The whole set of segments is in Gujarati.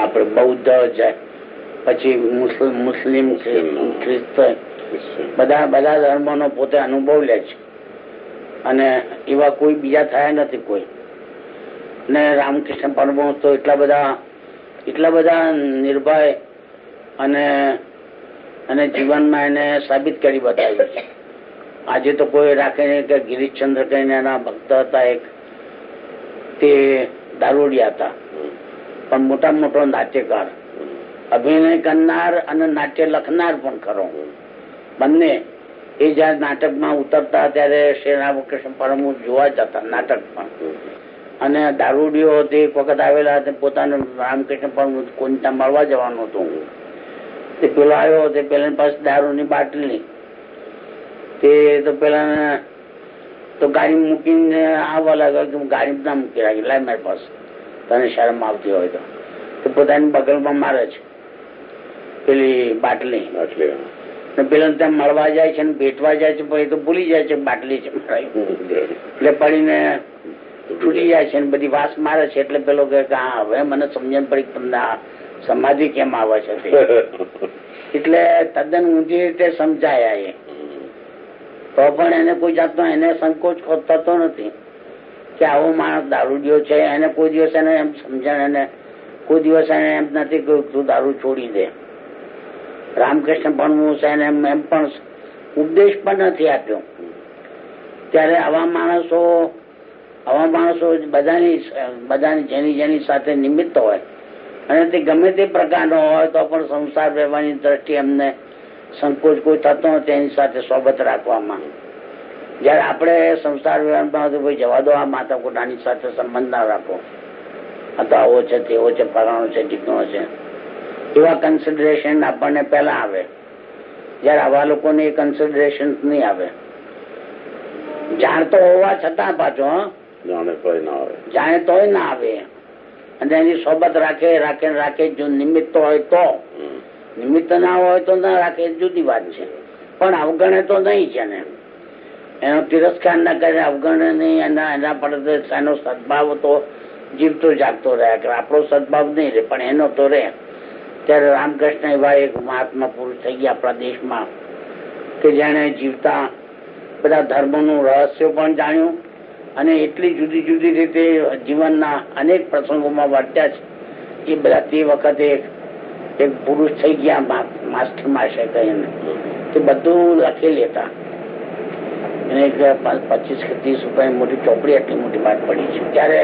આપણે બૌદ્ધ જાય, પછી મુસ્લિમ ખ્રિસ્તી બધા ધર્મોનો પોતે અનુભવ લે છે અને એવા કોઈ બીજા થયા નથી કોઈ. ને રામકૃષ્ણ પરમહંસ તો એટલા બધા નિર્ભય અને જીવનમાં એને સાબિત કરી બતાવ્યું છે. આજે તો કોઈ રાખે નહીં કે ગિરીશચંદ્ર કહીને એના ભક્ત હતા એક, તે દારૂડિયા હતા પણ મોટા મોટો નાટ્યકાર, અભિનય કરનાર અને નાટ્ય લખનાર પણ ખરો બંને. એ જયારે નાટકમાં ઉતરતા ત્યારે શ્રી રામકૃષ્ણ પરમહંસ જોવા જતા નાટક પણ. અને દારૂડિયો તે એક વખત આવેલા હતા, પોતાનું રામકૃષ્ણ પરમહંસ કોઈ ત્યાં મળવા જવાનું હતું. તે પેલો આવ્યો, તે પેલા પાસે દારૂની બાટલી, તે તો પેલા તો ગાડી મૂકીને આવવા લાગ્યો કે ગાડી ના મૂકી રાખી, લાય મારી પાસે, તને શરમ આવતી હોય તો પોતાની બગલમાં મારે છે પેલી બાટલી. પેલા ત્યાં મળવા જાય છે ને ભેટવા જાય છે, પણ એ તો ભૂલી જાય છે બાટલી છે એટલે પડીને છૂટી જાય છે ને બધી વાસ મારે છે. એટલે પેલો કે હા હવે મને સમજણ પડી તમને સમાધિ કેમ આવે છે. એટલે તદ્દન ઊંધી રીતે સમજાયા એ, તો પણ એને કોઈ જાતનો એને સંકોચ થતો નથી કે આવો માણસ દારૂડિયો છે. એને કોઈ દિવસ એને એમ સમજણ, એને કોઈ દિવસ એને એમ નથી કહ્યું તું દારૂ છોડી દે. રામકૃષ્ણ પરમહંસ એને એમ પણ ઉપદેશ પણ નથી આપ્યો. ત્યારે આવા માણસો બધાની જેની સાથે નિમિત્ત હોય અને તે ગમે તે પ્રકારનો હોય તો પણ સંસાર વ્યવહારની દ્રષ્ટિએ એમને સંકોચ કોઈ થતો નથી એની સાથે સોબત રાખવામાં. જયારે આપણે સંસાર વ્યવહારમાં જવા દો, આ માતા કોટાની સાથે સંબંધ ના રાખો, આ તો આવો છે તેવો છે ફલાણો છે ઢીકણો છે, એવા કન્સિડરેશન આપણને પહેલા આવે. જયારે આવા લોકોને એ કન્સિડરેશન નહીં આવે. જાણતો હોવા છતાં પાછો જાણે તોય ના આવે. અને એની સોબત રાખે જો નિમિત્ત હોય તો, નિમિત્ત ના હોય તો ના રાખે, જુદી વાત છે. પણ અવગણે તો નહીં છે ને, એનો તિરસ્કાર ના કરે, અવગણે નહીં. એના પર એનો સદભાવ તો જીવતો જાગતો રહ્યા કરે. આપણો સદભાવ નહીં રહે પણ એનો તો રહે. ત્યારે રામકૃષ્ણ એવા એક મહાત્મા પુરુષ થઈ ગયા આપણા દેશમાં કે જેને જીવતા બધા ધર્મોનું રહસ્ય પણ જાણ્યું અને એટલી જુદી જુદી રીતે જીવનના અનેક પ્રસંગોમાં વર્ત્યા છે. એ બધા તે વખતે એક પુરુષ થઈ ગયા માસ્ટર માશે કહીને, તે બધું લખી લેતા. એને 25 કે 30 રૂપિયાની મોટી ચોપડી આટલી મોટી વાત પડી છે. ત્યારે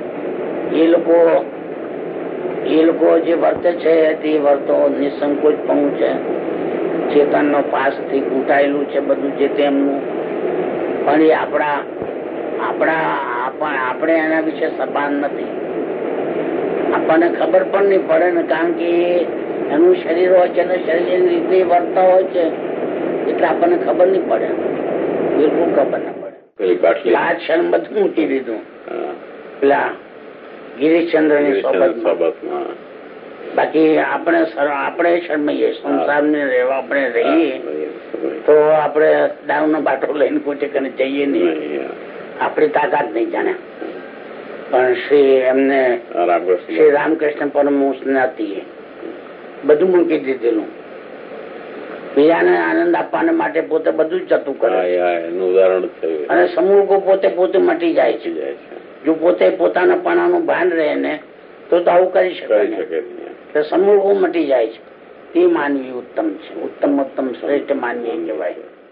એ લોકો જે વર્તે છે તે વર્તો નિસંકોચ પણ છે, ચેતનનો પાસ થી ઘૂંટાયેલું છે બધું જે તેમનું. પણ એ આપણે એના વિશે સભાન નથી. આપણને ખબર પણ નહીં પડે ને, કારણ કે એનું શરીર હોય છે અને શરીરની રીતે વર્તા હોય છે એટલે આપણને ખબર નહીં પડે, બિલકુલ ખબર ના પડે. આ ક્ષણ બધું મૂકી દીધું પેલા ગિરીશચંદ્રની સોબતમાં. બાકી આપણે શરમાઈએ, સંસારને રહેવા આપણે રહીએ તો આપણે દારૂનો બાટલો લઈને કોઈ ઠેકાણે જઈએ નહીં, આપણી તાકાત નહીં જાણે. પણ શ્રી રામકૃષ્ણ પરમહંસ નથી, બધું મૂકી દીધેલું. બીજાને આનંદ આપવાને માટે પોતે બધું જ જતું કરે ઉદાહરણ થયું. અને સમૂહકો પોતે મટી જાય છે. જો પોતે પોતાના પણાનું ભાન રહે ને તો આવું કરી શકે. સમૂહકો મટી જાય છે. તે માનવી ઉત્તમ છે, ઉત્તમ શ્રેષ્ઠ માનવી કહેવાય.